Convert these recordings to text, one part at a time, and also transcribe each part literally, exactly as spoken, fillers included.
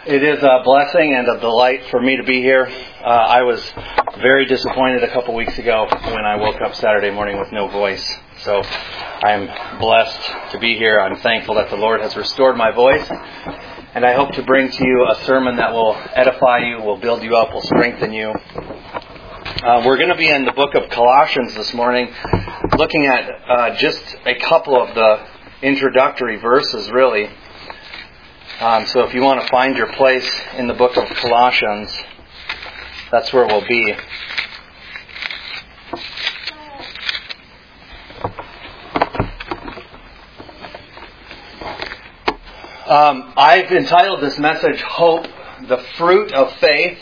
It is a blessing and a delight for me to be here. Uh, I was very disappointed a couple weeks ago when I woke up Saturday morning with no voice. So I'm blessed to be here. I'm thankful that the Lord has restored my voice. And I hope to bring to you a sermon that will edify you, will build you up, will strengthen you. Uh, we're going to be in the book of Colossians this morning, looking at uh, just a couple of the introductory verses, really. Um, so if you want to find your place in the book of Colossians, that's where we'll be. Um, I've entitled this message, Hope, the Fruit of Faith,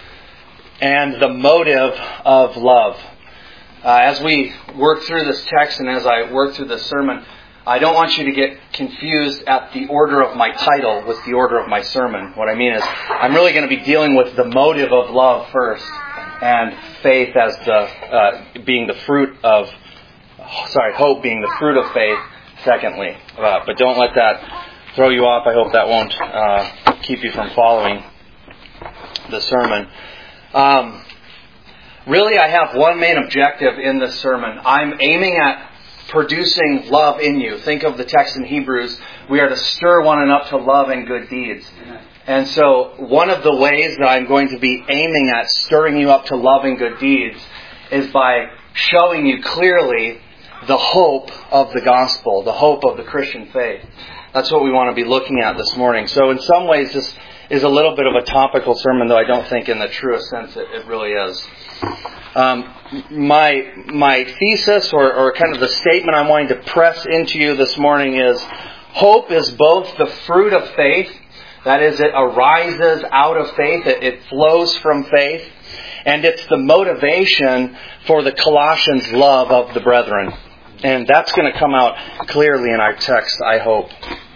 and the Motive of Love. Uh, as we work through this text and as I work through this sermon, I don't want you to get confused at the order of my title with the order of my sermon. What I mean is, I'm really going to be dealing with the motive of love first, and faith as the uh, being the fruit of, sorry, hope being the fruit of faith, secondly. Uh, but don't let that throw you off. I hope that won't uh, keep you from following the sermon. Um, really, I have one main objective in this sermon. I'm aiming at producing love in you. Think of the text in Hebrews. We are to stir one another to love and good deeds. And so one of the ways that I'm going to be aiming at stirring you up to love and good deeds is by showing you clearly the hope of the gospel, the hope of the Christian faith. That's what we want to be looking at this morning. So in some ways this is a little bit of a topical sermon, though I don't think in the truest sense it, it really is. Um, my my thesis, or, or kind of the statement I'm wanting to press into you this morning is, hope is both the fruit of faith, that is, it arises out of faith, it, it flows from faith, and it's the motivation for the Colossians' love of the brethren. And that's going to come out clearly in our text, I hope.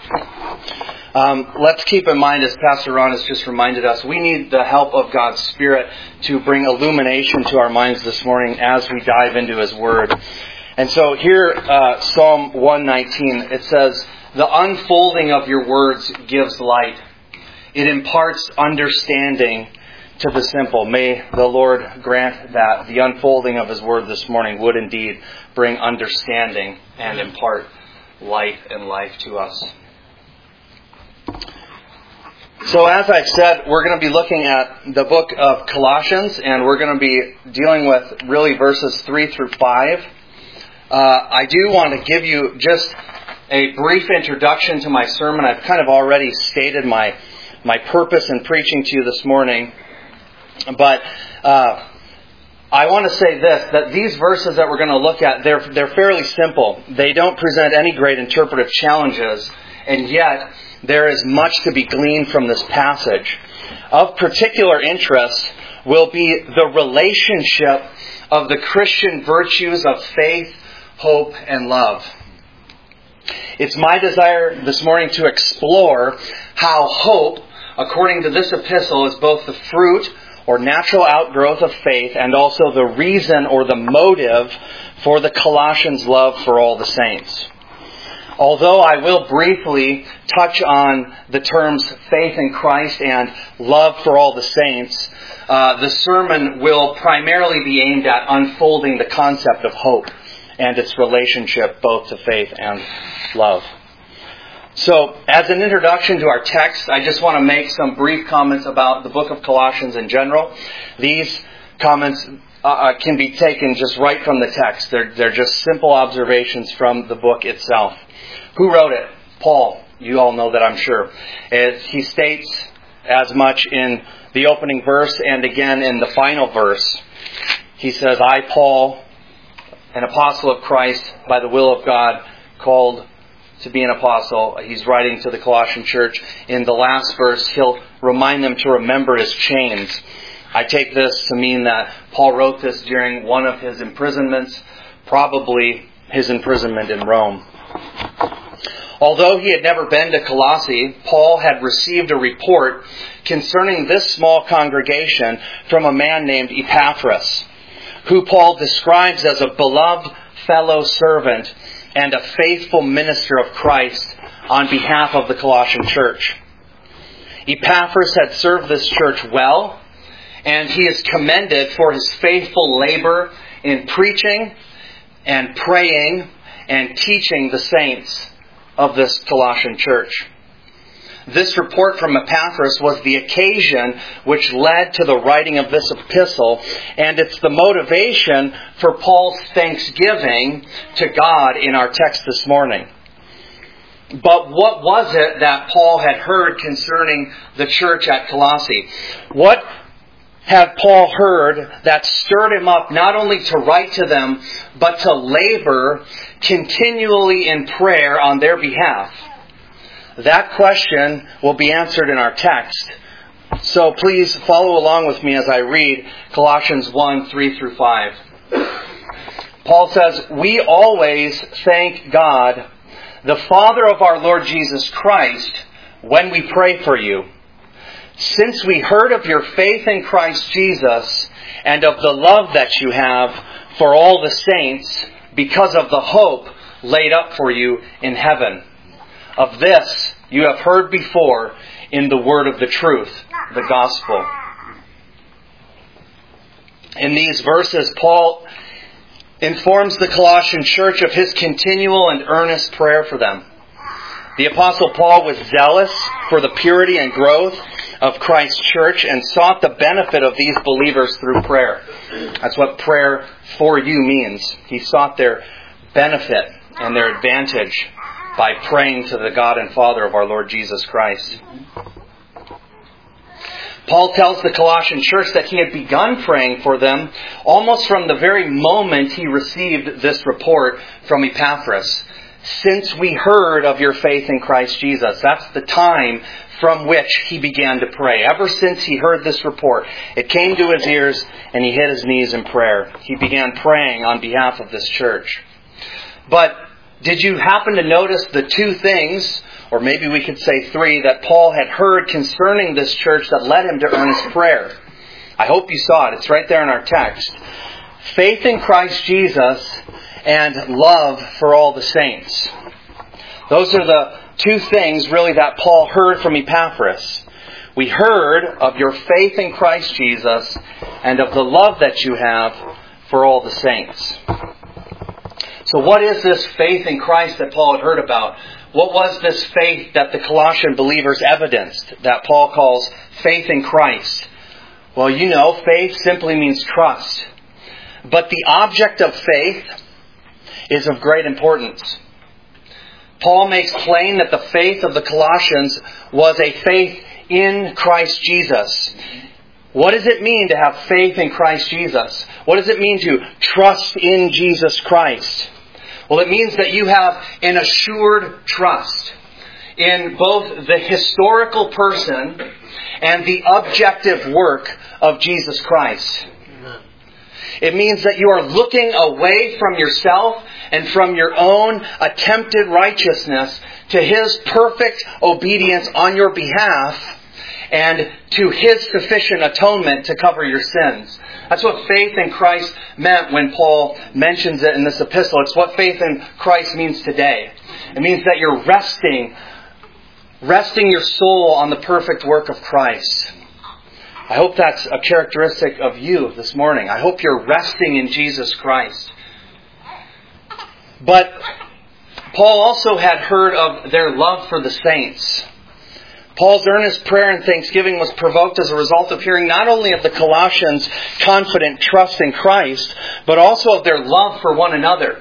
Um, let's keep in mind, as Pastor Ron has just reminded us, we need the help of God's Spirit to bring illumination to our minds this morning as we dive into His Word. And so here, uh, Psalm one nineteen, it says, "The unfolding of your words gives light. It imparts understanding to the simple." May the Lord grant that the unfolding of His Word this morning would indeed bring understanding and impart light and life to us. So as I've said, we're going to be looking at the book of Colossians, and we're going to be dealing with really verses three through five. Uh, I do want to give you just a brief introduction to my sermon. I've kind of already stated my my purpose in preaching to you this morning. But uh, I want to say this, that these verses that we're going to look at, they're they're fairly simple. They don't present any great interpretive challenges, and yet there is much to be gleaned from this passage. Of particular interest will be the relationship of the Christian virtues of faith, hope, and love. It's my desire this morning to explore how hope, according to this epistle, is both the fruit or natural outgrowth of faith and also the reason or the motive for the Colossians' love for all the saints. Although I will briefly touch on the terms faith in Christ and love for all the saints, uh, the sermon will primarily be aimed at unfolding the concept of hope and its relationship both to faith and love. So, as an introduction to our text, I just want to make some brief comments about the book of Colossians in general. These comments uh, can be taken just right from the text. They're, they're just simple observations from the book itself. Who wrote it? Paul. You all know that, I'm sure. As he states as much in the opening verse and again in the final verse. He says, "I, Paul, an apostle of Christ, by the will of God, called to be an apostle." He's writing to the Colossian church. In the last verse, he'll remind them to remember his chains. I take this to mean that Paul wrote this during one of his imprisonments, probably his imprisonment in Rome. Although he had never been to Colossae, Paul had received a report concerning this small congregation from a man named Epaphras, who Paul describes as a beloved fellow servant and a faithful minister of Christ on behalf of the Colossian church. Epaphras had served this church well, and he is commended for his faithful labor in preaching and praying and teaching the saints of this Colossian church. This report from Epaphras was the occasion which led to the writing of this epistle, and it's the motivation for Paul's thanksgiving to God in our text this morning. But what was it that Paul had heard concerning the church at Colossae? What had Paul heard that stirred him up not only to write to them, but to labor continually in prayer on their behalf? That question will be answered in our text. So please follow along with me as I read Colossians one, three through five. Paul says, "We always thank God, the Father of our Lord Jesus Christ, when we pray for you, since we heard of your faith in Christ Jesus and of the love that you have for all the saints because of the hope laid up for you in heaven. Of this you have heard before in the word of the truth, the gospel." In these verses, Paul informs the Colossian church of his continual and earnest prayer for them. The Apostle Paul was zealous for the purity and growth of Christ's church and sought the benefit of these believers through prayer. That's what prayer for you means. He sought their benefit and their advantage by praying to the God and Father of our Lord Jesus Christ. Paul tells the Colossian church that he had begun praying for them almost from the very moment he received this report from Epaphras. Since we heard of your faith in Christ Jesus. That's the time from which he began to pray. Ever since he heard this report, it came to his ears and he hit his knees in prayer. He began praying on behalf of this church. But did you happen to notice the two things, or maybe we could say three, that Paul had heard concerning this church that led him to earnest prayer? I hope you saw it. It's right there in our text. Faith in Christ Jesus and love for all the saints. Those are the two things really that Paul heard from Epaphras. We heard of your faith in Christ Jesus and of the love that you have for all the saints. So what is this faith in Christ that Paul had heard about? What was this faith that the Colossian believers evidenced that Paul calls faith in Christ? Well, you know, faith simply means trust. But the object of faith is of great importance. Paul makes plain that the faith of the Colossians was a faith in Christ Jesus. What does it mean to have faith in Christ Jesus? What does it mean to trust in Jesus Christ? Well, it means that you have an assured trust in both the historical person and the objective work of Jesus Christ. It means that you are looking away from yourself and from your own attempted righteousness to His perfect obedience on your behalf and to His sufficient atonement to cover your sins. That's what faith in Christ meant when Paul mentions it in this epistle. It's what faith in Christ means today. It means that you're resting, resting your soul on the perfect work of Christ. I hope that's a characteristic of you this morning. I hope you're resting in Jesus Christ. But Paul also had heard of their love for the saints. Paul's earnest prayer and thanksgiving was provoked as a result of hearing not only of the Colossians' confident trust in Christ, but also of their love for one another.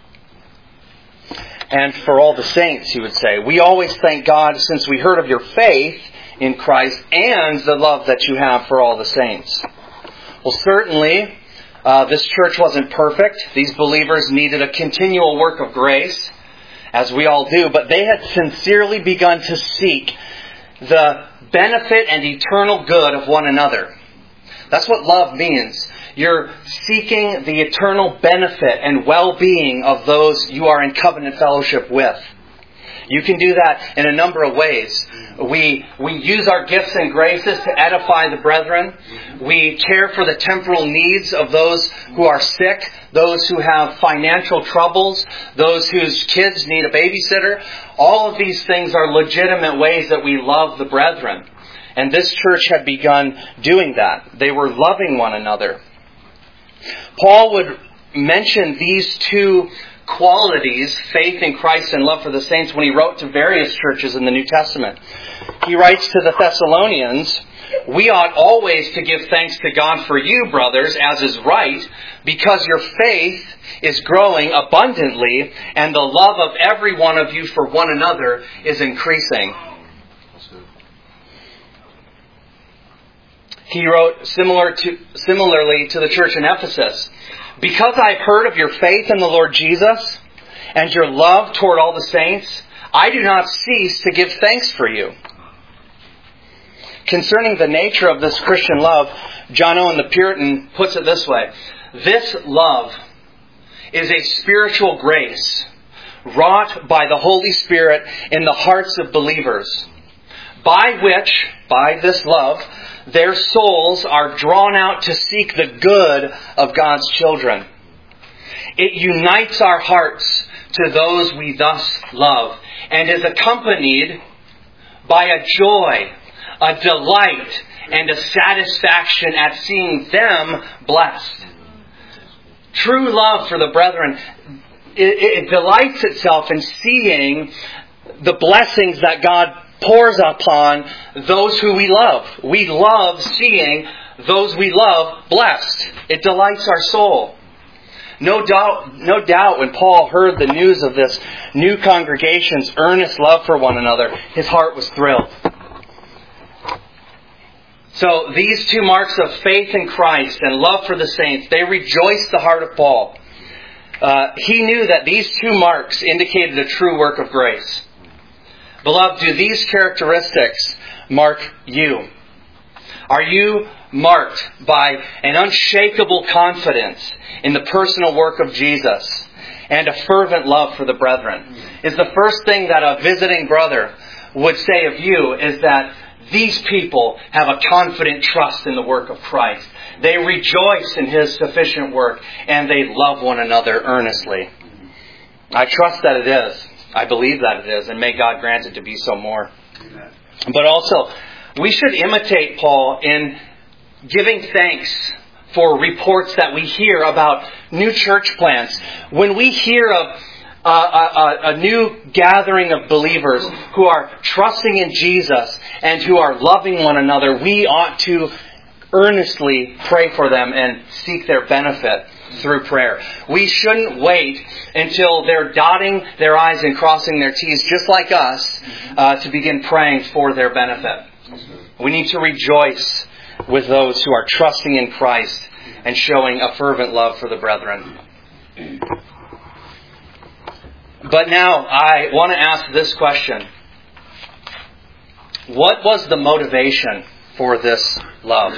And for all the saints, he would say. We always thank God since we heard of your faith in Christ and the love that you have for all the saints. Well, certainly, uh, this church wasn't perfect. These believers needed a continual work of grace, as we all do. But they had sincerely begun to seek the benefit and eternal good of one another. That's what love means. You're seeking the eternal benefit and well-being of those you are in covenant fellowship with. You can do that in a number of ways. We we use our gifts and graces to edify the brethren. We care for the temporal needs of those who are sick, those who have financial troubles, those whose kids need a babysitter. All of these things are legitimate ways that we love the brethren. And this church had begun doing that. They were loving one another. Paul would mention these two qualities, faith in Christ and love for the saints, when he wrote to various churches in the New Testament. He writes to the Thessalonians, "We ought always to give thanks to God for you, brothers, as is right, because your faith is growing abundantly, and the love of every one of you for one another is increasing." He wrote similar to, similarly to the church in Ephesus, "Because I've heard of your faith in the Lord Jesus and your love toward all the saints, I do not cease to give thanks for you." Concerning the nature of this Christian love, John Owen the Puritan puts it this way: "This love is a spiritual grace wrought by the Holy Spirit in the hearts of believers, by which, by this love, their souls are drawn out to seek the good of God's children. It unites our hearts to those we thus love, and is accompanied by a joy, a delight, and a satisfaction at seeing them blessed." True love for the brethren, it, it delights itself in seeing the blessings that God pours upon those who we love. We love seeing those we love blessed. It delights our soul. No doubt, no doubt when Paul heard the news of this new congregation's earnest love for one another, his heart was thrilled. So these two marks of faith in Christ and love for the saints, they rejoiced the heart of Paul. Uh, he knew that these two marks indicated a true work of grace. Beloved, do these characteristics mark you? Are you marked by an unshakable confidence in the personal work of Jesus and a fervent love for the brethren? Is the first thing that a visiting brother would say of you is that these people have a confident trust in the work of Christ. They rejoice in His sufficient work, and they love one another earnestly. I trust that it is. I believe that it is, and may God grant it to be so more. Amen. But also, we should imitate Paul in giving thanks for reports that we hear about new church plants. When we hear of uh, a, a new gathering of believers who are trusting in Jesus and who are loving one another, we ought to earnestly pray for them and seek their benefit through prayer. We shouldn't wait until they're dotting their I's and crossing their T's, just like us, uh, to begin praying for their benefit. We need to rejoice with those who are trusting in Christ and showing a fervent love for the brethren. But now I want to ask this question. What was the motivation for this love?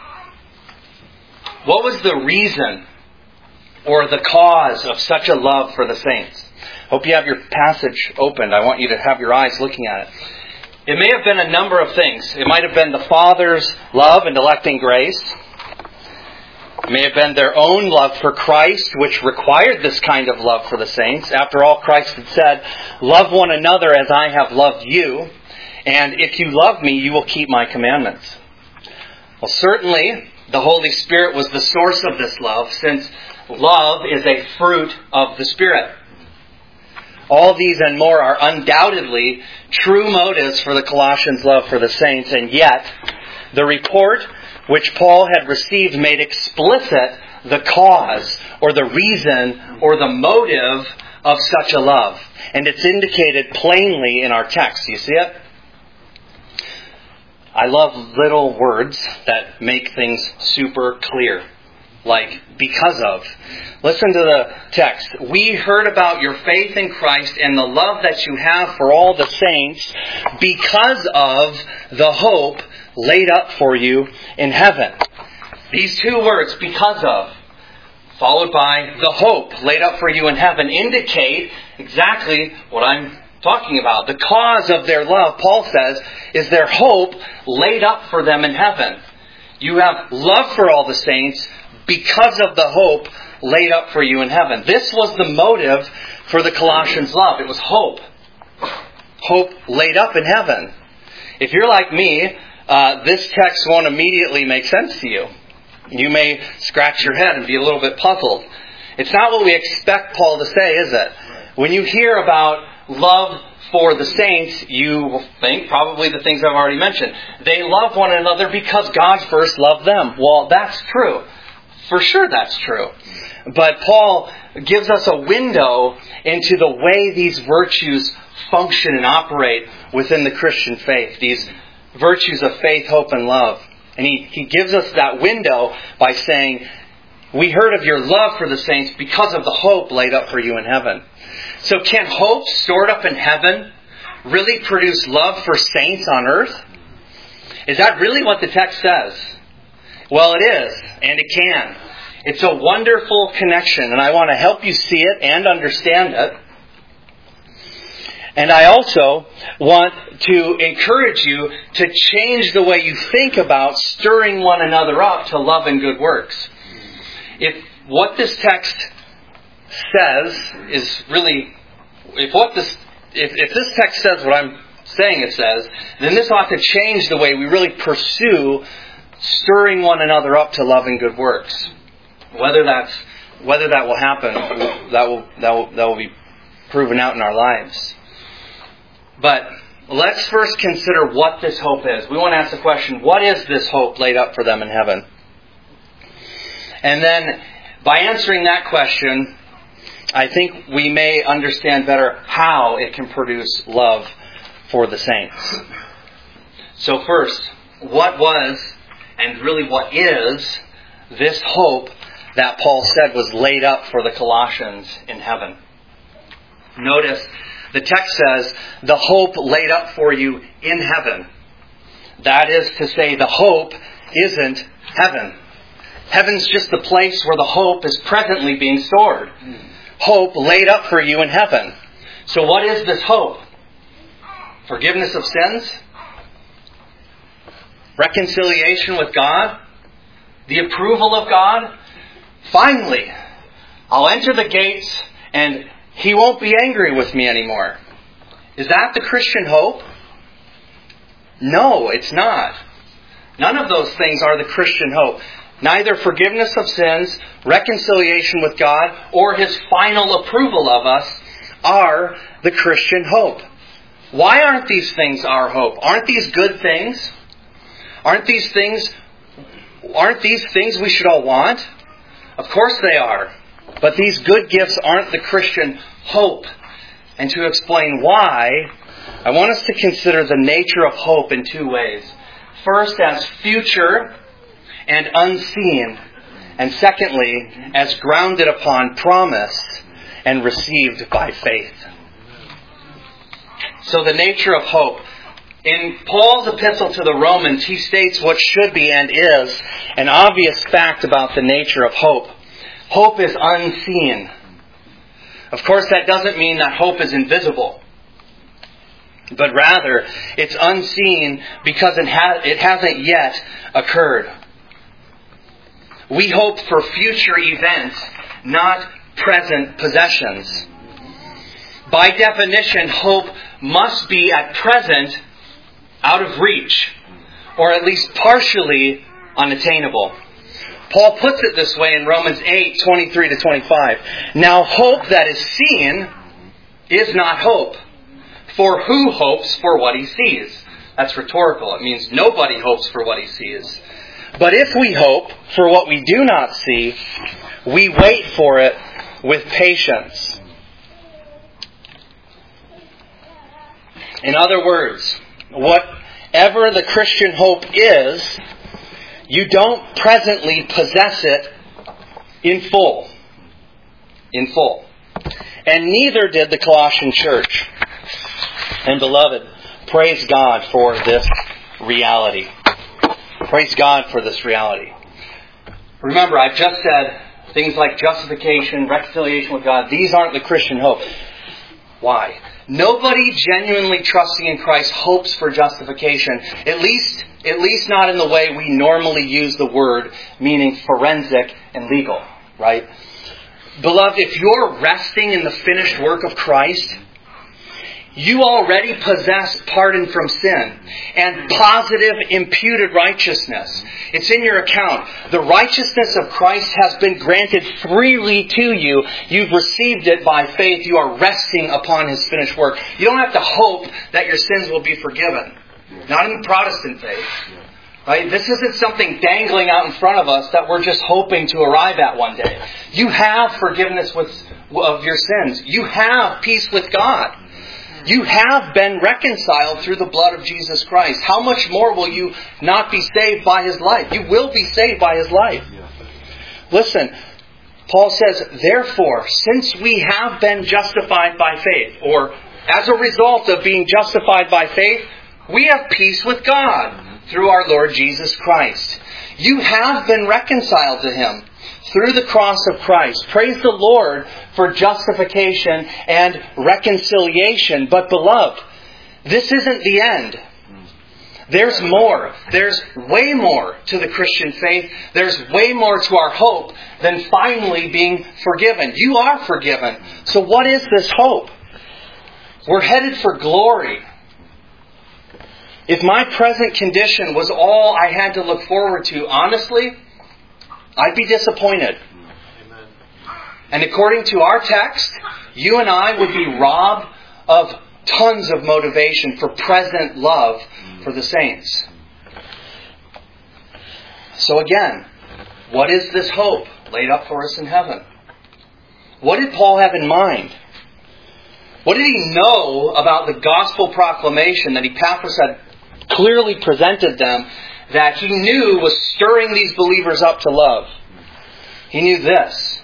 What was the reason or the cause of such a love for the saints? Hope you have your passage opened. I want you to have your eyes looking at it. It may have been a number of things. It might have been the Father's love and electing grace. It may have been their own love for Christ, which required this kind of love for the saints. After all, Christ had said, "Love one another as I have loved you. And if you love me, you will keep my commandments." Well, certainly, the Holy Spirit was the source of this love, since love is a fruit of the Spirit. All these and more are undoubtedly true motives for the Colossians' love for the saints, and yet the report which Paul had received made explicit the cause or the reason or the motive of such a love. And it's indicated plainly in our text. Do you see it? I love little words that make things super clear. Like, because of. Listen to the text. "We heard about your faith in Christ and the love that you have for all the saints because of the hope laid up for you in heaven." These two words, "because of," followed by "the hope laid up for you in heaven," indicate exactly what I'm talking about. The cause of their love, Paul says, is their hope laid up for them in heaven. You have love for all the saints because of the hope laid up for you in heaven. This was the motive for the Colossians' love. It was hope. Hope laid up in heaven. If you're like me, uh, this text won't immediately make sense to you. You may scratch your head and be a little bit puzzled. It's not what we expect Paul to say, is it? When you hear about love for the saints, you will think probably the things I've already mentioned. They love one another because God first loved them. Well, that's true. For sure that's true. But Paul gives us a window into the way these virtues function and operate within the Christian faith. These virtues of faith, hope, and love. And he, he gives us that window by saying, we heard of your love for the saints because of the hope laid up for you in heaven. So can hope stored up in heaven really produce love for saints on earth? Is that really what the text says? Well, it is, and it can. It's a wonderful connection, and I want to help you see it and understand it. And I also want to encourage you to change the way you think about stirring one another up to love and good works. If what this text says is really, if what this, if, if this text says what I'm saying it says, then this ought to change the way we really pursue stirring one another up to love and good works. Whether that's whether that will happen, that will that will that will be proven out in our lives. But let's first consider what this hope is. We want to ask the question, what is this hope laid up for them in heaven? And then, by answering that question, I think we may understand better how it can produce love for the saints. So first, what was, and really what is, this hope that Paul said was laid up for the Colossians in heaven? Notice, the text says, the hope laid up for you in heaven. That is to say, the hope isn't heaven. Heaven's just the place where the hope is presently being stored. Hope laid up for you in heaven. So what is this hope? Forgiveness of sins? Reconciliation with God? The approval of God? Finally, I'll enter the gates and He won't be angry with me anymore. Is that the Christian hope? No, it's not. None of those things are the Christian hope. Neither forgiveness of sins, reconciliation with God, or His final approval of us are the Christian hope. Why aren't these things our hope? Aren't these good things? Aren't these things, aren't these things we should all want? Of course they are. But these good gifts aren't the Christian hope. And to explain why, I want us to consider the nature of hope in two ways. First, as future and unseen. And secondly, as grounded upon promise and received by faith. So the nature of hope. In Paul's epistle to the Romans, he states what should be and is an obvious fact about the nature of hope. Hope is unseen. Of course, that doesn't mean that hope is invisible. But rather, it's unseen because it, ha- it hasn't yet occurred. We hope for future events, not present possessions. By definition, hope must be at present out of reach, or at least partially unattainable. Paul puts it this way in Romans eight, twenty-three to twenty-five. Now hope that is seen is not hope. For who hopes for what he sees? That's rhetorical. It means nobody hopes for what he sees. But if we hope for what we do not see, we wait for it with patience. In other words, whatever the Christian hope is, you don't presently possess it in full. In full. And neither did the Colossian church. And beloved, praise God for this reality. Praise God for this reality. Remember, I've just said things like justification, reconciliation with God, these aren't the Christian hope. Why? Nobody genuinely trusting in Christ hopes for justification, at least, at least not in the way we normally use the word, meaning forensic and legal, right? Beloved, if you're resting in the finished work of Christ, You already possess pardon from sin and positive imputed righteousness. It's in your account. The righteousness of Christ has been granted freely to you. You've received it by faith. You are resting upon His finished work. You don't have to hope that your sins will be forgiven. Not in the Protestant faith. Right? This isn't something dangling out in front of us that we're just hoping to arrive at one day. You have forgiveness with, of your sins. You have peace with God. You have been reconciled through the blood of Jesus Christ. How much more will you not be saved by His life? You will be saved by His life. Listen, Paul says, therefore, since we have been justified by faith, or as a result of being justified by faith, we have peace with God through our Lord Jesus Christ. You have been reconciled to Him through the cross of Christ. Praise the Lord for justification and reconciliation. But beloved, this isn't the end. There's more. There's way more to the Christian faith. There's way more to our hope than finally being forgiven. You are forgiven. So what is this hope? We're headed for glory. If my present condition was all I had to look forward to, honestly, I'd be disappointed. Amen. And according to our text, you and I would be robbed of tons of motivation for present love for the saints. So again, what is this hope laid up for us in heaven? What did Paul have in mind? What did he know about the gospel proclamation that Epaphras had clearly presented them, that he knew was stirring these believers up to love? He knew this.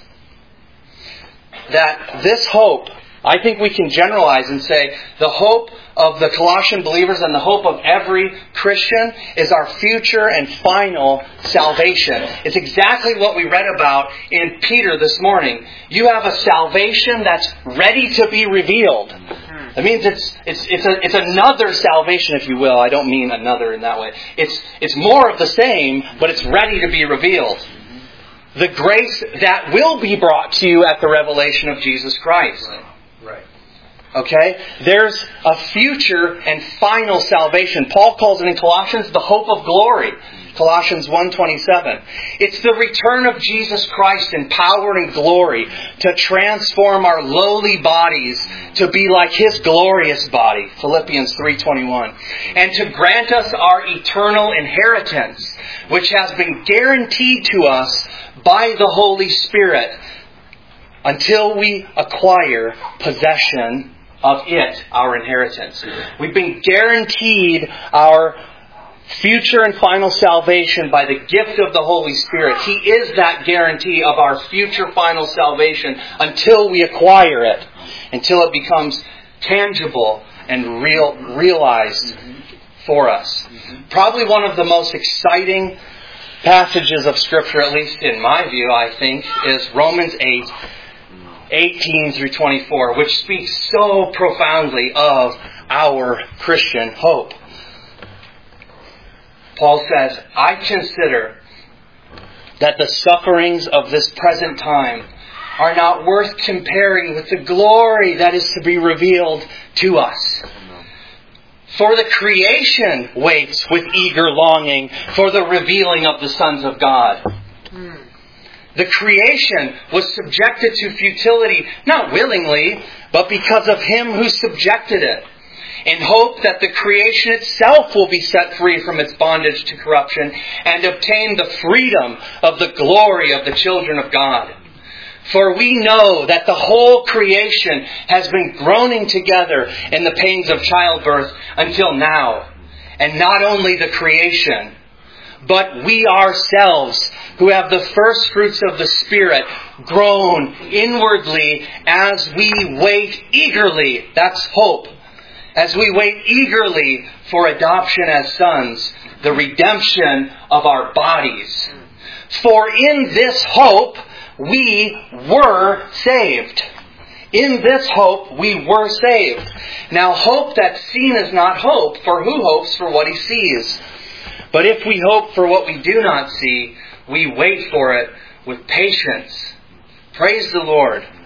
That this hope, I think we can generalize and say, the hope of the Colossian believers and the hope of every Christian is our future and final salvation. It's exactly what we read about in Peter this morning. You have a salvation that's ready to be revealed. That means it's it's it's a it's another salvation, if you will. I don't mean another in that way. It's it's more of the same, but it's ready to be revealed. The grace that will be brought to you at the revelation of Jesus Christ. Right. Right. Okay? There's a future and final salvation. Paul calls it in Colossians the hope of glory. Colossians one twenty-seven. It's the return of Jesus Christ in power and glory to transform our lowly bodies to be like His glorious body. Philippians three twenty-one. And to grant us our eternal inheritance, which has been guaranteed to us by the Holy Spirit until we acquire possession of it, our inheritance. We've been guaranteed our future and final salvation by the gift of the Holy Spirit. He is that guarantee of our future final salvation until we acquire it, until it becomes tangible and real, realized mm-hmm. for us. Mm-hmm. Probably one of the most exciting passages of Scripture, at least in my view, I think, is Romans eight, eighteen through twenty-four, which speaks so profoundly of our Christian hope. Paul says, I consider that the sufferings of this present time are not worth comparing with the glory that is to be revealed to us. For the creation waits with eager longing for the revealing of the sons of God. Hmm. The creation was subjected to futility, not willingly, but because of Him who subjected it, in hope that the creation itself will be set free from its bondage to corruption and obtain the freedom of the glory of the children of God. For we know that the whole creation has been groaning together in the pains of childbirth until now. And not only the creation, but we ourselves, who have the first fruits of the Spirit, groan inwardly as we wait eagerly. That's hope. As we wait eagerly for adoption as sons, the redemption of our bodies. For in this hope we were saved. In this hope we were saved. Now hope that's seen is not hope, for who hopes for what he sees? But if we hope for what we do not see, we wait for it with patience. Praise the Lord.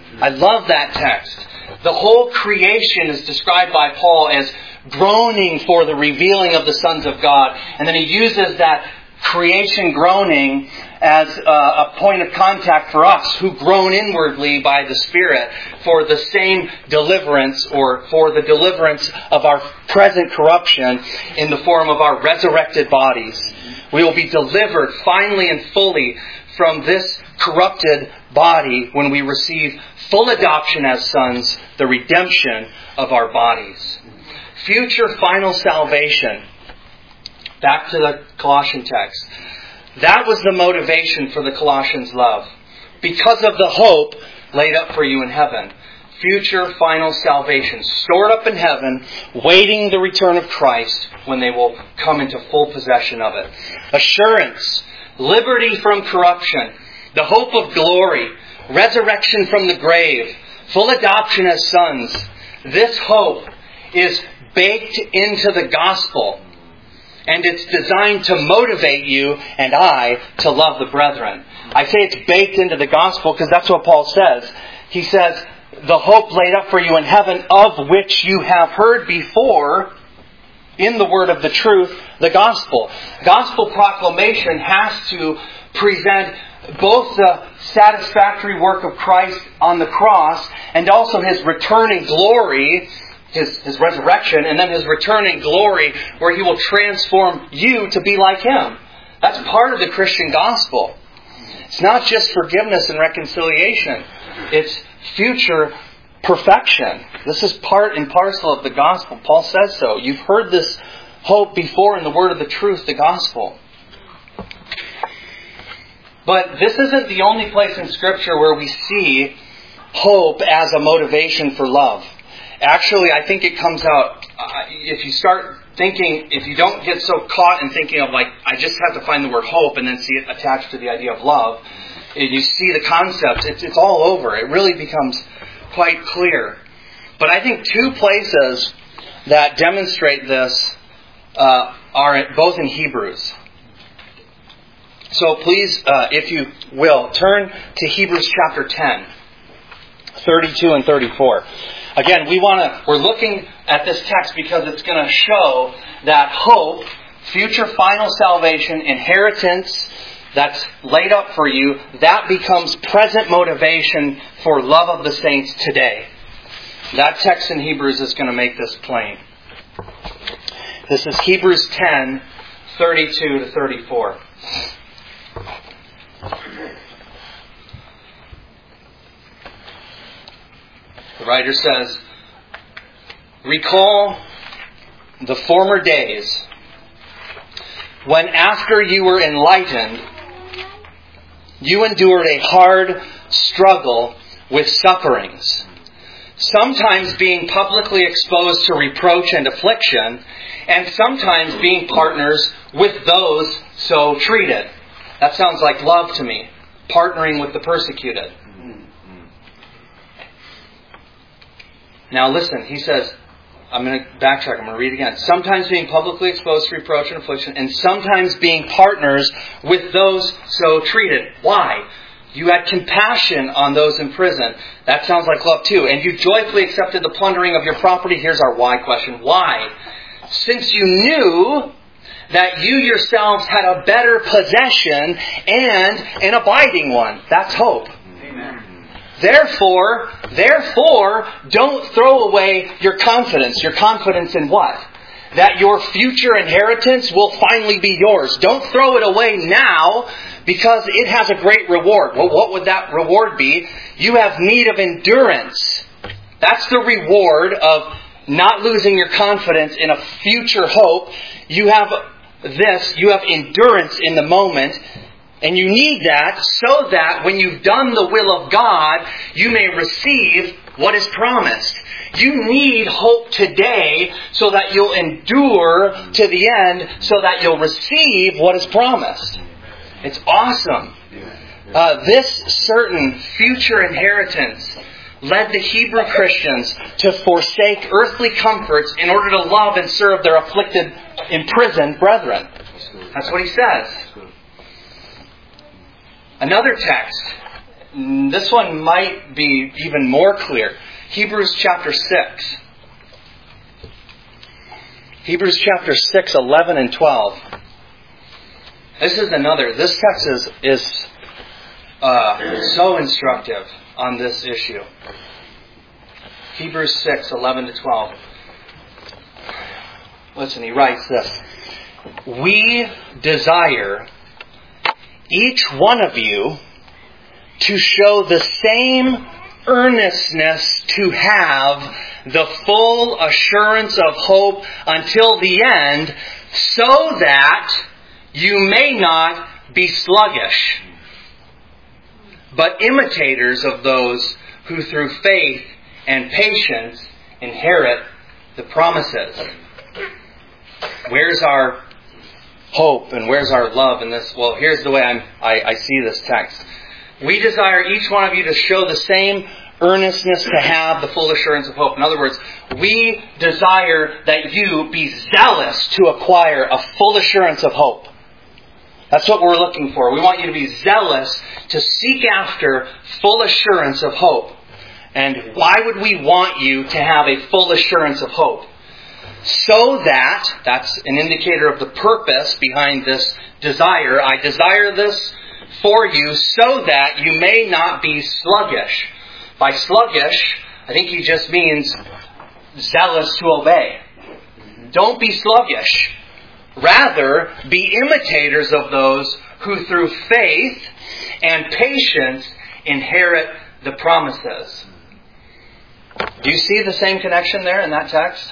I love that text. The whole creation is described by Paul as groaning for the revealing of the sons of God. And then he uses that creation groaning as a, a point of contact for us who groan inwardly by the Spirit for the same deliverance, or for the deliverance of our present corruption in the form of our resurrected bodies. We will be delivered finally and fully from this corrupted body when we receive full adoption as sons, the redemption of our bodies. Future final salvation. Back to the Colossian text. That was the motivation for the Colossians' love. Because of the hope laid up for you in heaven. Future final salvation. Stored up in heaven, waiting the return of Christ when they will come into full possession of it. Assurance. Liberty from corruption. The hope of glory. Resurrection from the grave. Full adoption as sons. This hope is baked into the gospel. And it's designed to motivate you and I to love the brethren. I say it's baked into the gospel because that's what Paul says. He says, the hope laid up for you in heaven, of which you have heard before in the word of the truth, the gospel. Gospel proclamation has to present both the satisfactory work of Christ on the cross and also His returning glory, His, his resurrection, and then His returning glory where He will transform you to be like Him. That's part of the Christian gospel. It's not just forgiveness and reconciliation. It's future perfection. This is part and parcel of the gospel. Paul says so. You've heard this hope before in the word of the truth, the gospel. But this isn't the only place in Scripture where we see hope as a motivation for love. Actually, I think it comes out, uh, if you start thinking, if you don't get so caught in thinking of like, I just have to find the word hope and then see it attached to the idea of love, and you see the concept, it's, it's all over. It really becomes quite clear. But I think two places that demonstrate this uh, are both in Hebrews. So please, uh, if you will, turn to Hebrews chapter ten, thirty-two and thirty-four. Again, we want to, we're looking at this text because it's going to show that hope, future final salvation, inheritance that's laid up for you, that becomes present motivation for love of the saints today. That text in Hebrews is going to make this plain. This is Hebrews ten, thirty-two to thirty-four. The writer says, recall the former days when after you were enlightened, you endured a hard struggle with sufferings, sometimes being publicly exposed to reproach and affliction, and sometimes being partners with those so treated. That sounds like love to me, partnering with the persecuted. Now listen, he says, I'm going to backtrack, I'm going to read again. Sometimes being publicly exposed to reproach and affliction, and sometimes being partners with those so treated. Why? You had compassion on those in prison. That sounds like love too. And you joyfully accepted the plundering of your property. Here's our why question. Why? Since you knew that you yourselves had a better possession and an abiding one. That's hope. Amen. Therefore, therefore, don't throw away your confidence. Your confidence in what? That your future inheritance will finally be yours. Don't throw it away now because it has a great reward. Well, what would that reward be? You have need of endurance. That's the reward of not losing your confidence in a future hope. You have this, you have endurance in the moment. And you need that so that when you've done the will of God, you may receive what is promised. You need hope today so that you'll endure to the end, so that you'll receive what is promised. It's awesome. Uh, this certain future inheritance led the Hebrew Christians to forsake earthly comforts in order to love and serve their afflicted, imprisoned brethren. That's what he says. Another text this one might be even more clear. Hebrews chapter six. Hebrews chapter six, eleven and twelve. This is another, this text is, is uh, so instructive on this issue. Hebrews six, eleven to twelve. Listen, he writes this. We desire each one of you to show the same earnestness to have the full assurance of hope until the end, so that you may not be sluggish, but imitators of those who through faith and patience inherit the promises. Where's our hope and where's our love in this? Well, here's the way I'm, I, I see this text. We desire each one of you to show the same earnestness to have the full assurance of hope. In other words, we desire that you be zealous to acquire a full assurance of hope. That's what we're looking for. We want you to be zealous to seek after full assurance of hope. And why would we want you to have a full assurance of hope? So that, that's an indicator of the purpose behind this desire. I desire this for you so that you may not be sluggish. By sluggish, I think he just means zealous to obey. Don't be sluggish. Rather, be imitators of those who through faith and patience inherit the promises. Do you see the same connection there in that text?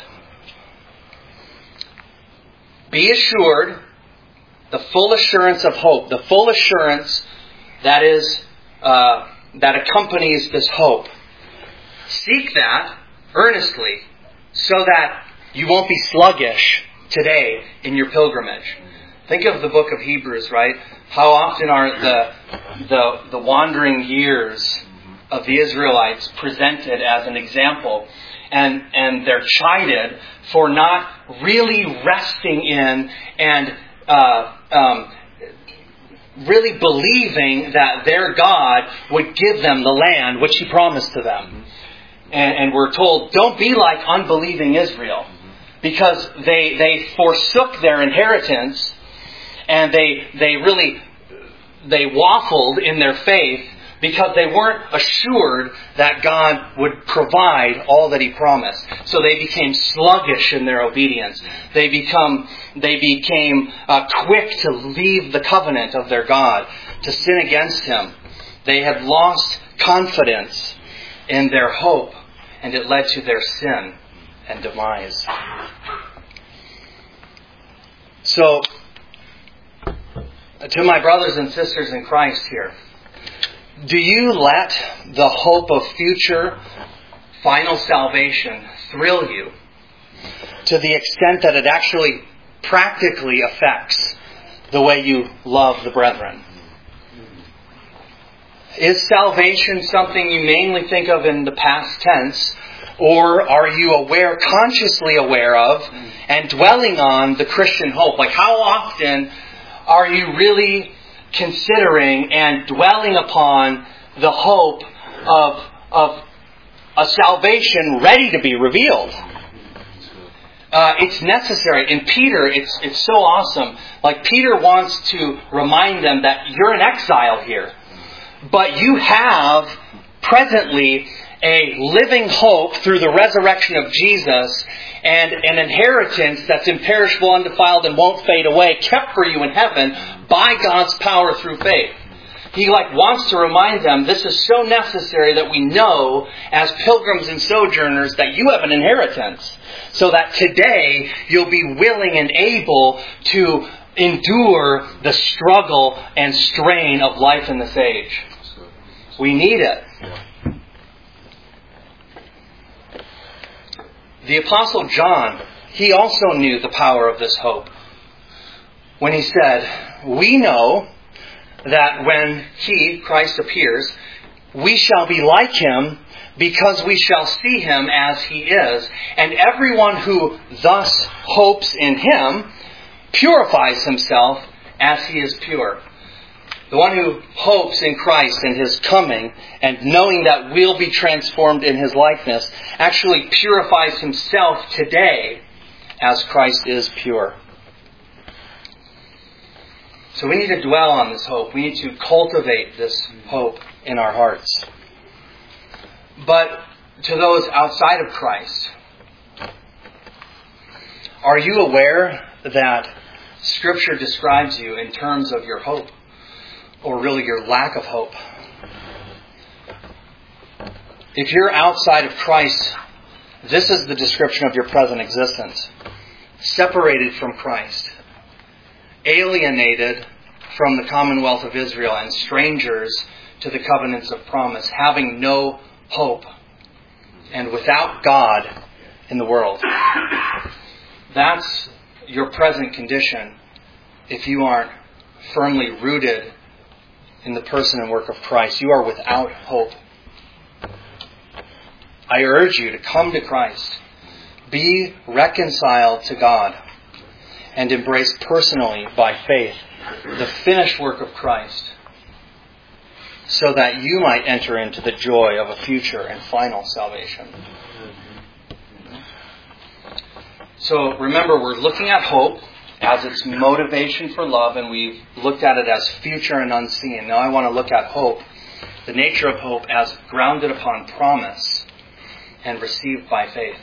Be assured, the full assurance of hope, the full assurance that is uh, that accompanies this hope. Seek that earnestly so that you won't be sluggish today in your pilgrimage. Think of the book of Hebrews, right? How often are the the, the wandering years of the Israelites presented as an example, and and they're chided for not really resting in and uh, um, really believing that their God would give them the land which He promised to them. And, and we're told, don't be like unbelieving Israel, because they they forsook their inheritance and they they really they waffled in their faith, because they weren't assured that God would provide all that He promised. So they became sluggish in their obedience. They become, they became uh, quick to leave the covenant of their God, to sin against Him. They had lost confidence in their hope, and it led to their sin and demise. So, to my brothers and sisters in Christ here, do you let the hope of future final salvation thrill you to the extent that it actually practically affects the way you love the brethren? Is salvation something you mainly think of in the past tense, or are you aware, consciously aware of, and dwelling on the Christian hope? Like, how often are you really considering and dwelling upon the hope of, of a salvation ready to be revealed? Uh, it's necessary. In Peter, it's it's so awesome. Like, Peter wants to remind them that you're in exile here, but you have presently a living hope through the resurrection of Jesus, and an inheritance that's imperishable, undefiled, and won't fade away, kept for you in heaven by God's power through faith. He like wants to remind them, this is so necessary that we know as pilgrims and sojourners that you have an inheritance, so that today you'll be willing and able to endure the struggle and strain of life in this age. We need it. The Apostle John, he also knew the power of this hope when he said, we know that when He, Christ, appears, we shall be like Him, because we shall see Him as He is. And everyone who thus hopes in Him purifies himself as He is pure. The one who hopes in Christ and His coming and knowing that we'll be transformed in His likeness actually purifies himself today as Christ is pure. So we need to dwell on this hope. We need to cultivate this hope in our hearts. But to those outside of Christ, are you aware that Scripture describes you in terms of your hope? Or really your lack of hope? If you're outside of Christ, this is the description of your present existence. Separated from Christ. Alienated from the commonwealth of Israel and strangers to the covenants of promise. Having no hope. And without God in the world. That's your present condition if you aren't firmly rooted in the person and work of Christ. You are without hope. I urge you to come to Christ. Be reconciled to God. And embrace personally, by faith, the finished work of Christ. So that you might enter into the joy of a future and final salvation. So remember, we're looking at hope as its motivation for love, and we've looked at it as future and unseen. Now I want to look at hope, the nature of hope, as grounded upon promise and received by faith.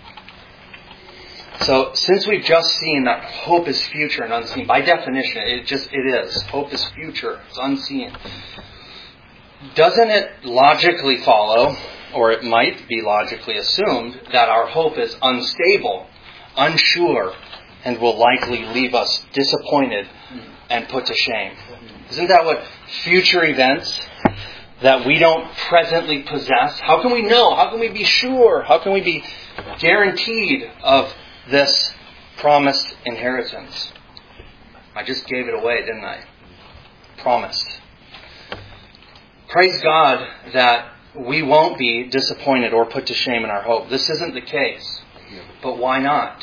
So since we've just seen that hope is future and unseen, by definition, it just it is. Hope is future, it's unseen. Doesn't it logically follow, or it might be logically assumed, that our hope is unstable, unsure, and will likely leave us disappointed and put to shame? Isn't that what future events that we don't presently possess? How can we know? How can we be sure? How can we be guaranteed of this promised inheritance? I just gave it away, didn't I? Promised. Praise God that we won't be disappointed or put to shame in our hope. This isn't the case. But why not?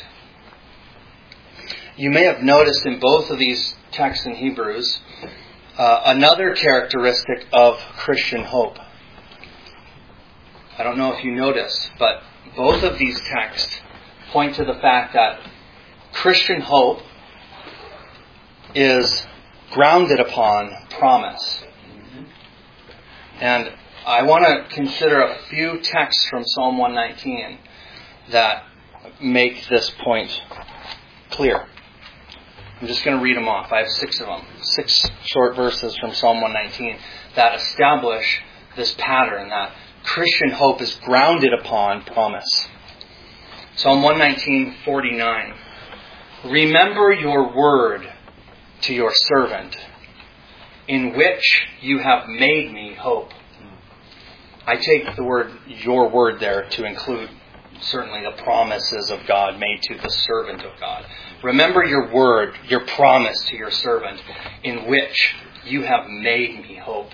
You may have noticed in both of these texts in Hebrews uh, another characteristic of Christian hope. I don't know if you noticed, but both of these texts point to the fact that Christian hope is grounded upon promise. And I want to consider a few texts from Psalm one nineteen that make this point clear. I'm just going to read them off. I have six of them. Six short verses from Psalm one nineteen that establish this pattern that Christian hope is grounded upon promise. Psalm one nineteen, forty-nine. Remember your word to your servant, in which you have made me hope. I take the word your word there to include certainly the promises of God made to the servant of God. Remember your word, your promise to your servant, in which you have made me hope.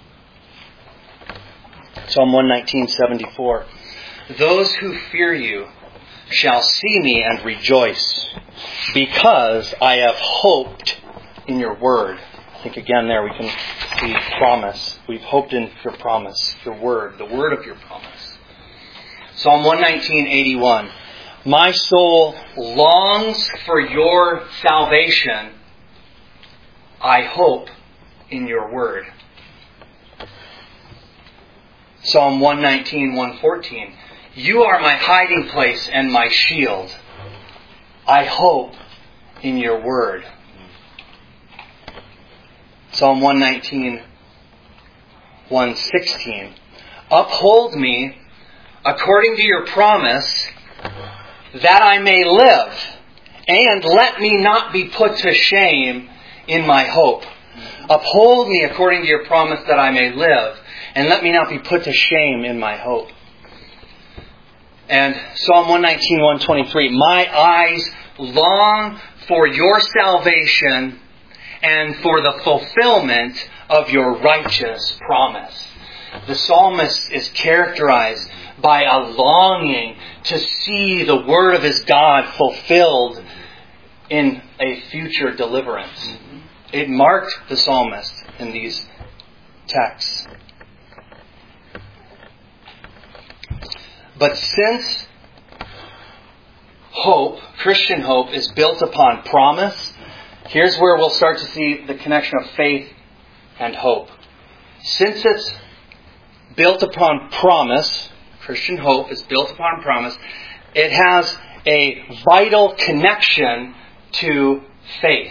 Psalm one nineteen, seventy-four. Those who fear you shall see me and rejoice, because I have hoped in your word. I think again there we can see promise. We've hoped in your promise, your word, the word of your promise. Psalm one nineteen, eighty-one. My soul longs for your salvation. I hope in your word. Psalm one nineteen, one fourteen. You are my hiding place and my shield. I hope in your word. Psalm one nineteen, one sixteen. Uphold me according to your promise, that I may live, and let me not be put to shame in my hope. Uphold me according to your promise, that I may live, and let me not be put to shame in my hope. And Psalm one nineteen, one twenty-three. My eyes long for your salvation and for the fulfillment of your righteous promise. The psalmist is characterized by a longing to see the word of his God fulfilled in a future deliverance. It marked the psalmist in these texts. But since hope, Christian hope, is built upon promise, here's where we'll start to see the connection of faith and hope. Since it's built upon promise, Christian hope is built upon promise, it has a vital connection to faith.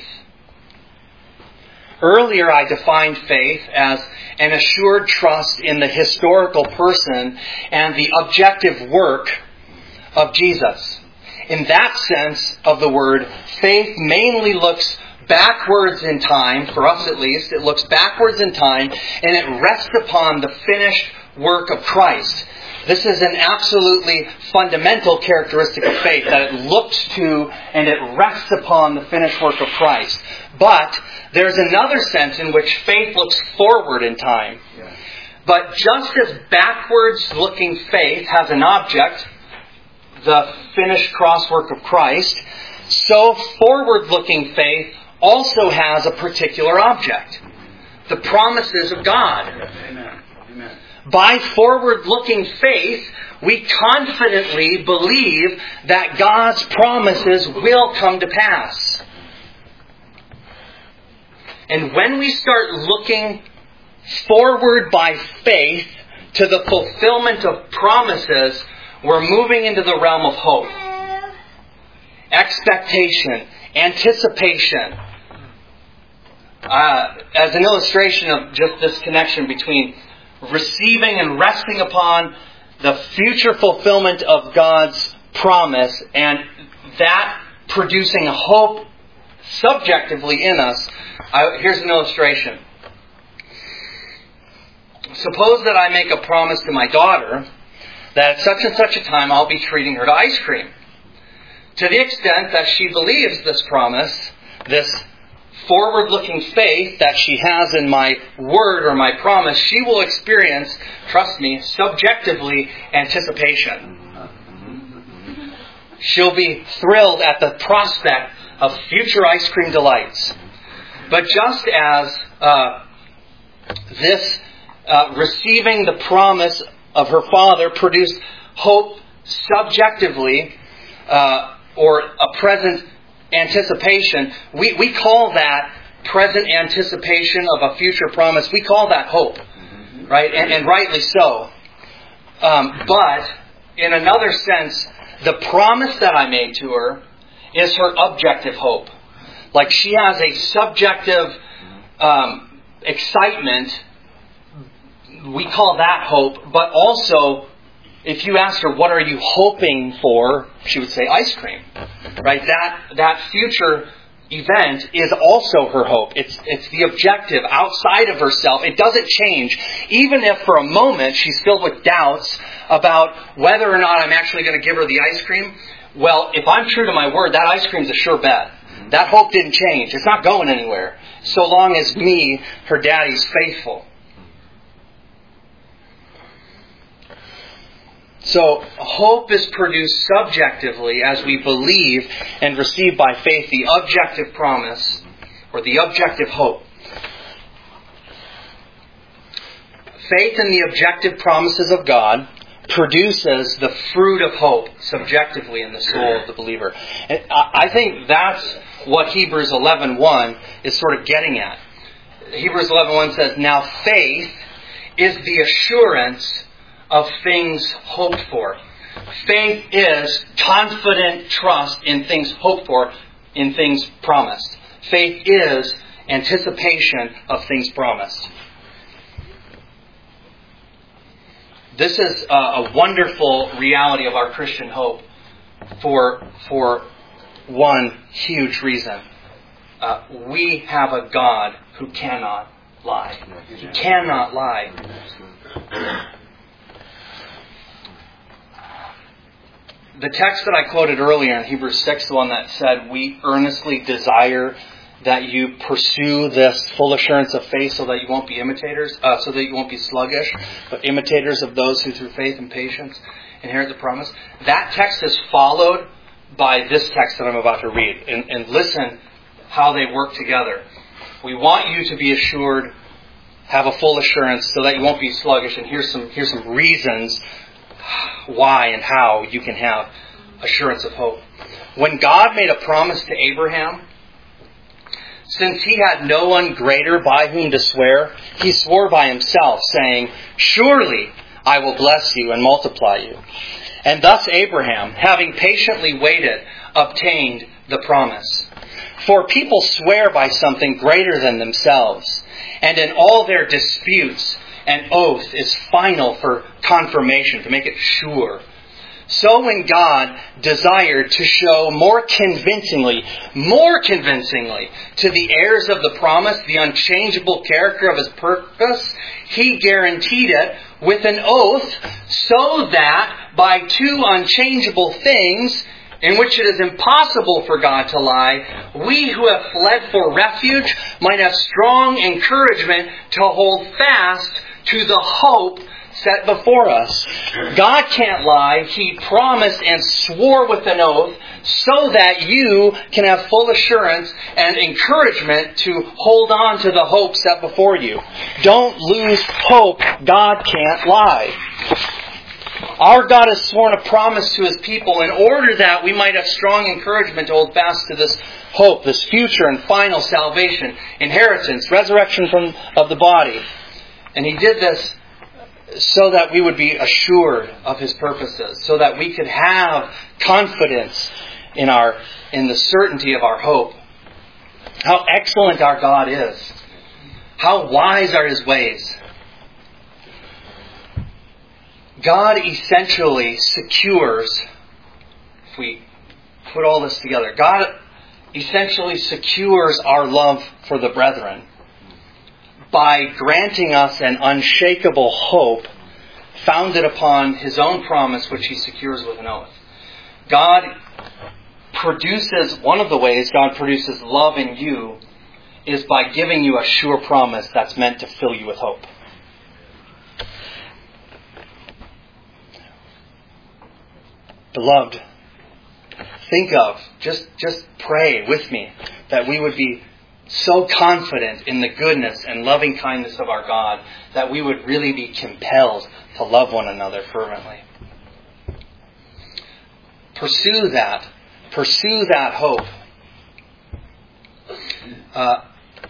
Earlier I defined faith as an assured trust in the historical person and the objective work of Jesus. In that sense of the word, faith mainly looks backwards in time, for us at least. It looks backwards in time, and it rests upon the finished work of Christ. This is an absolutely fundamental characteristic of faith, that it looks to and it rests upon the finished work of Christ. But there's another sense in which faith looks forward in time. Yeah. But just as backwards looking faith has an object, the finished cross work of Christ, so forward looking faith also has a particular object. The promises of God. Amen. Amen. By forward-looking faith, we confidently believe that God's promises will come to pass. And when we start looking forward by faith to the fulfillment of promises, we're moving into the realm of hope. Expectation, anticipation. Uh, as an illustration of just this connection between receiving and resting upon the future fulfillment of God's promise and that producing hope subjectively in us. I, here's an illustration. Suppose that I make a promise to my daughter that at such and such a time I'll be treating her to ice cream. To the extent that she believes this promise, this forward-looking faith that she has in my word or my promise, she will experience, trust me, subjectively anticipation. She'll be thrilled at the prospect of future ice cream delights. But just as uh, this uh, receiving the promise of her father produced hope subjectively, uh, or a present anticipation, we, we call that present anticipation of a future promise. We call that hope, right? And, and rightly so. Um, but in another sense, the promise that I made to her is her objective hope. Like she has a subjective um, excitement. We call that hope. But also, if you asked her, what are you hoping for? She would say ice cream. Right? That that future event is also her hope. It's it's the objective outside of herself. It doesn't change. Even if for a moment she's filled with doubts about whether or not I'm actually going to give her the ice cream. Well, if I'm true to my word, that ice cream's a sure bet. That hope didn't change. It's not going anywhere. So long as me, her daddy's faithful. So hope is produced subjectively as we believe and receive by faith the objective promise or the objective hope. Faith in the objective promises of God produces the fruit of hope subjectively in the soul of the believer. And I think that's what Hebrews eleven one is sort of getting at. Hebrews eleven one says, "Now faith is the assurance of things hoped for." Faith is confident trust in things hoped for, in things promised. Faith is anticipation of things promised. This is a, a wonderful reality of our Christian hope for, for one huge reason. Uh, we have a God who cannot lie. He cannot lie. The text that I quoted earlier in Hebrews six, the one that said, "We earnestly desire that you pursue this full assurance of faith so that you won't be imitators, uh, so that you won't be sluggish, but imitators of those who through faith and patience inherit the promise." That text is followed by this text that I'm about to read. And, and listen how they work together. We want you to be assured, have a full assurance so that you won't be sluggish. And here's some, here's some reasons why and how you can have assurance of hope. When God made a promise to Abraham, since he had no one greater by whom to swear, he swore by himself, saying, "Surely I will bless you and multiply you." And thus Abraham, having patiently waited, obtained the promise. For people swear by something greater than themselves, and in all their disputes, an oath is final for confirmation, to make it sure. So when God desired to show more convincingly, more convincingly to the heirs of the promise the unchangeable character of His purpose, He guaranteed it with an oath so that by two unchangeable things in which it is impossible for God to lie, we who have fled for refuge might have strong encouragement to hold fast to the hope set before us. God can't lie. He promised and swore with an oath so that you can have full assurance and encouragement to hold on to the hope set before you. Don't lose hope. God can't lie. Our God has sworn a promise to His people in order that we might have strong encouragement to hold fast to this hope, this future and final salvation, inheritance, resurrection from of the body. And He did this so that we would be assured of His purposes, so that we could have confidence in our in the certainty of our hope. How excellent our God is. How wise are His ways. God essentially secures, if we put all this together, God essentially secures our love for the brethren by granting us an unshakable hope founded upon His own promise, which He secures with an oath. God produces, one of the ways God produces love in you is by giving you a sure promise that's meant to fill you with hope. Beloved, think of, just, just pray with me that we would be so confident in the goodness and loving kindness of our God that we would really be compelled to love one another fervently. Pursue that. Pursue that hope. Uh,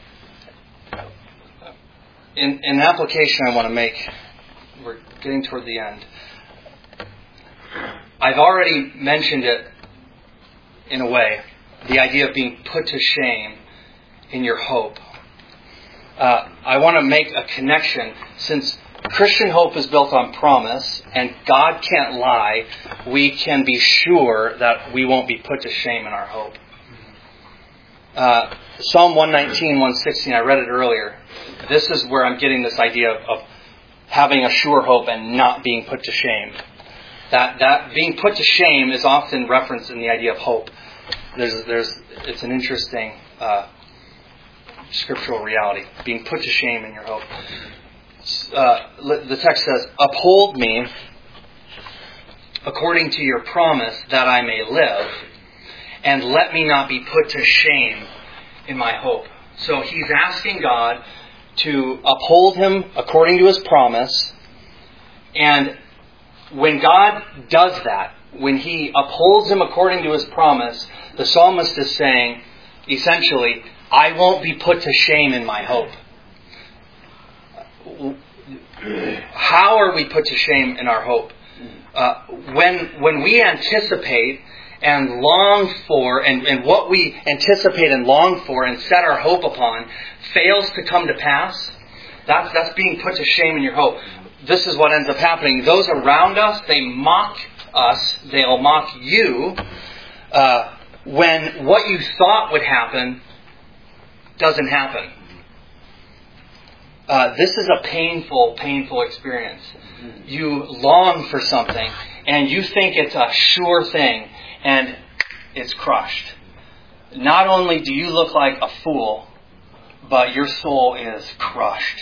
in, in an application I want to make, we're getting toward the end. I've already mentioned it in a way, the idea of being put to shame in your hope. Uh, I want to make a connection. Since Christian hope is built on promise and God can't lie, we can be sure that we won't be put to shame in our hope. Uh, Psalm one nineteen, one sixteen, I read it earlier. This is where I'm getting this idea of, of having a sure hope and not being put to shame. That that being put to shame is often referenced in the idea of hope. There's there's it's an interesting uh, scriptural reality. Being put to shame in your hope. Uh, the text says, "Uphold me according to your promise, that I may live, and let me not be put to shame in my hope." So he's asking God to uphold him according to His promise, and when God does that, when He upholds him according to His promise, the psalmist is saying, essentially, I won't be put to shame in my hope. How are we put to shame in our hope? Uh, when when we anticipate and long for, and, and what we anticipate and long for and set our hope upon fails to come to pass, that's, that's being put to shame in your hope. This is what ends up happening. Those around us, they mock us. They'll mock you uh, when what you thought would happen doesn't happen. Uh, this is a painful, painful experience. You long for something, and you think it's a sure thing, and it's crushed. Not only do you look like a fool, but your soul is crushed.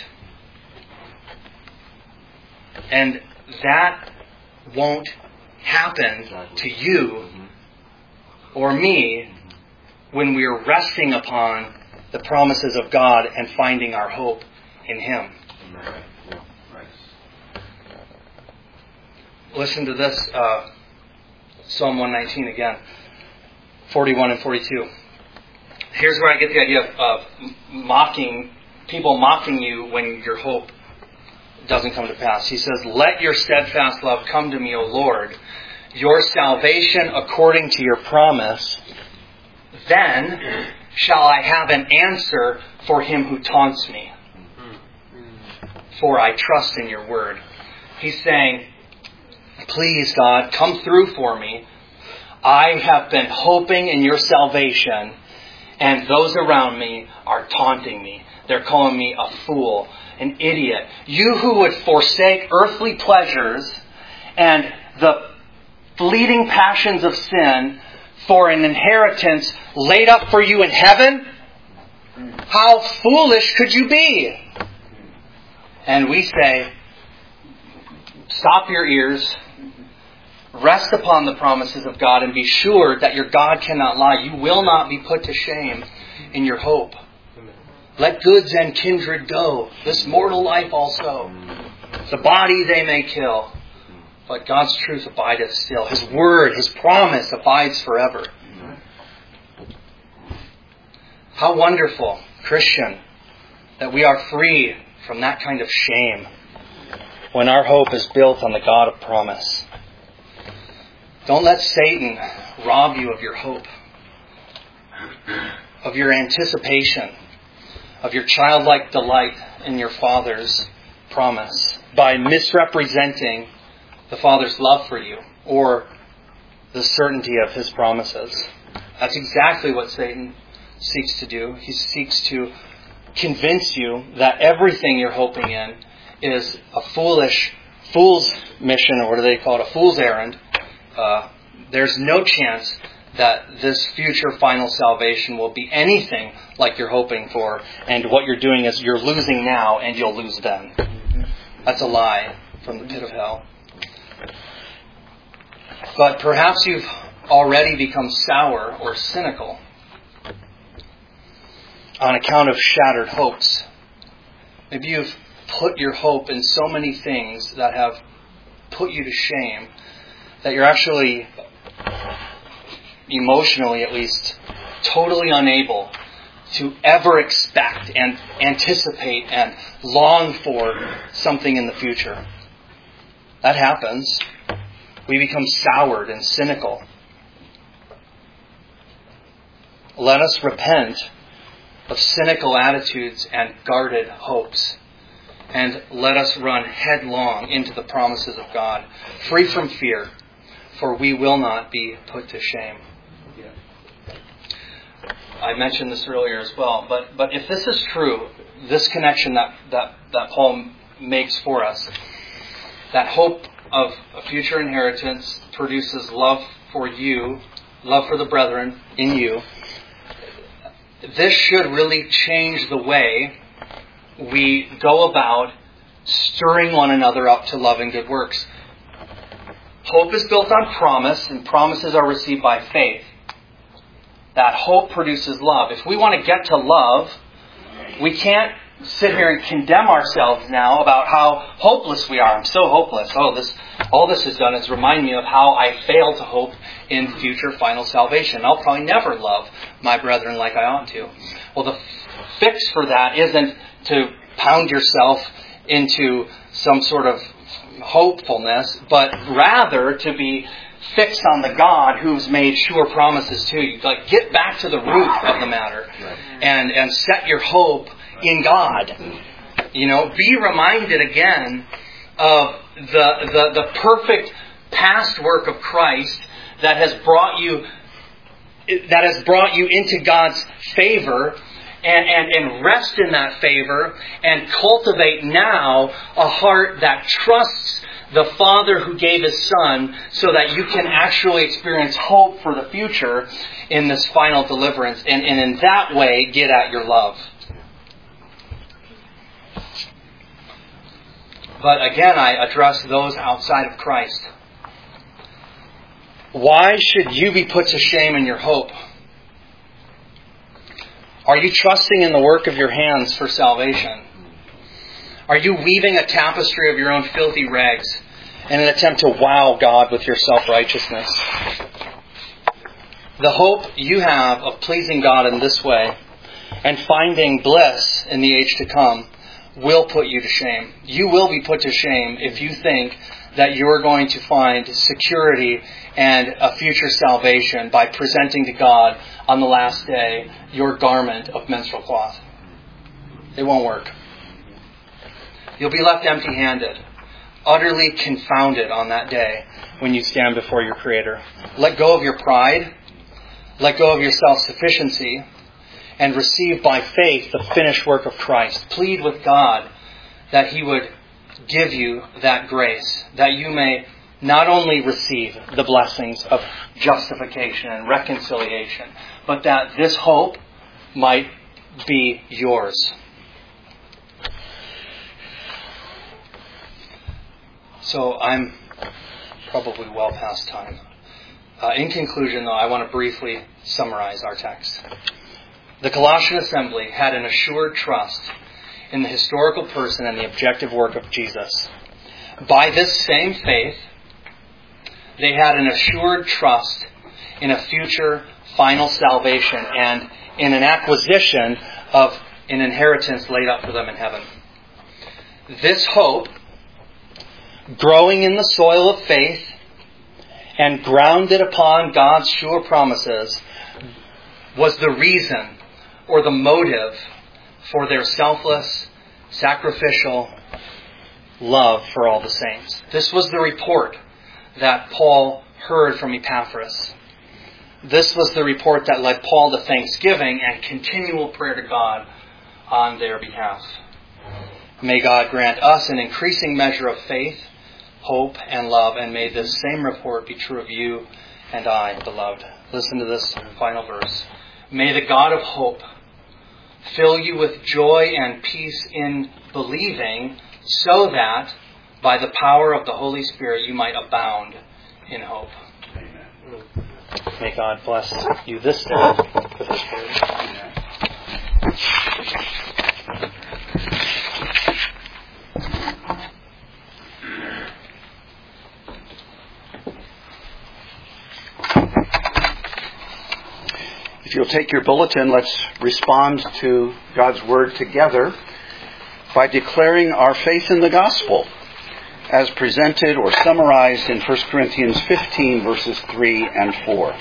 And that won't happen to you or me when we're resting upon the promises of God and finding our hope in Him. Listen to this, uh, Psalm one nineteen again, forty-one and forty-two. Here's where I get the idea of, of mocking, people mocking you when your hope doesn't come to pass. He says, "Let your steadfast love come to me, O Lord, your salvation according to your promise. Then shall I have an answer for him who taunts me. For I trust in your word." He's saying, please, God, come through for me. I have been hoping in your salvation, and those around me are taunting me. They're calling me a fool, an idiot. You who would forsake earthly pleasures and the fleeting passions of sin for an inheritance laid up for you in heaven? How foolish could you be? And we say, stop your ears, rest upon the promises of God, and be sure that your God cannot lie. You will not be put to shame in your hope. Let goods and kindred go, this mortal life also. The body they may kill, but God's truth abideth still. His word, His promise abides forever. How wonderful, Christian, that we are free from that kind of shame when our hope is built on the God of promise. Don't let Satan rob you of your hope, of your anticipation, of your childlike delight in your Father's promise by misrepresenting the Father's love for you or the certainty of His promises. That's exactly what Satan seeks to do. He seeks to convince you that everything you're hoping in is a foolish, fool's mission, or what do they call it, a fool's errand. Uh, there's no chance that this future final salvation will be anything like you're hoping for, and what you're doing is you're losing now and you'll lose then. That's a lie from the pit of hell. But perhaps you've already become sour or cynical on account of shattered hopes. Maybe you've put your hope in so many things that have put you to shame that you're actually, emotionally at least, totally unable to ever expect and anticipate and long for something in the future. That happens. We become soured and cynical. Let us repent of cynical attitudes and guarded hopes, and let us run headlong into the promises of God, free from fear, for we will not be put to shame. I mentioned this earlier as well, but but if this is true, this connection that, that, that Paul makes for us, that hope of a future inheritance produces love for you, love for the brethren in you, this should really change the way we go about stirring one another up to love and good works. Hope is built on promise, and promises are received by faith. That hope produces love. If we want to get to love, we can't sit here and condemn ourselves now about how hopeless we are. I'm so hopeless. Oh, this all this has done is remind me of how I fail to hope in future final salvation. I'll probably never love my brethren like I ought to. Well, the fix for that isn't to pound yourself into some sort of hopefulness, but rather to be fixed on the God who's made sure promises to you. Like, get back to the root of the matter and, and set your hope in God. You know, be reminded again of the, the, the perfect past work of Christ that has brought you that has brought you into God's favor, and, and, and rest in that favor and cultivate now a heart that trusts the Father who gave His Son so that you can actually experience hope for the future in this final deliverance, and, and in that way get at your love. But again, I address those outside of Christ. Why should you be put to shame in your hope? Are you trusting in the work of your hands for salvation? Are you weaving a tapestry of your own filthy rags in an attempt to wow God with your self-righteousness? The hope you have of pleasing God in this way and finding bliss in the age to come will put you to shame. You will be put to shame if you think that you're going to find security and a future salvation by presenting to God on the last day your garment of menstrual cloth. It won't work. You'll be left empty-handed, utterly confounded on that day when you stand before your Creator. Let go of your pride, let go of your self-sufficiency, and receive by faith the finished work of Christ. Plead with God that He would give you that grace, that you may not only receive the blessings of justification and reconciliation, but that this hope might be yours. So I'm probably well past time. Uh, in conclusion, though, I want to briefly summarize our text. The Colossian assembly had an assured trust in the historical person and the objective work of Jesus. By this same faith, they had an assured trust in a future final salvation and in an acquisition of an inheritance laid up for them in heaven. This hope, growing in the soil of faith and grounded upon God's sure promises, was the reason or the motive for their selfless, sacrificial love for all the saints. This was the report that Paul heard from Epaphras. This was the report that led Paul to thanksgiving and continual prayer to God on their behalf. May God grant us an increasing measure of faith, hope, and love, and may this same report be true of you and I, beloved. Listen to this final verse. May the God of hope fill you with joy and peace in believing, so that by the power of the Holy Spirit you might abound in hope. Amen. May God bless you this day with His word. Amen. If you'll take your bulletin, let's respond to God's Word together by declaring our faith in the gospel as presented or summarized in First Corinthians fifteen, verses three and four.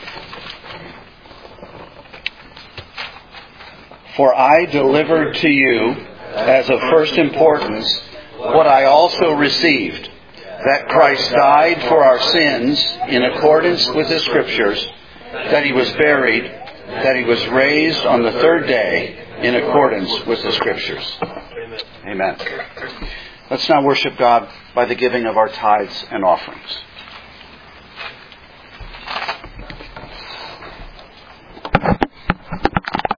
For I delivered to you as of first importance what I also received, that Christ died for our sins in accordance with the Scriptures, that He was buried, that He was raised on the third day in accordance with the Scriptures. Amen. Let's now worship God by the giving of our tithes and offerings.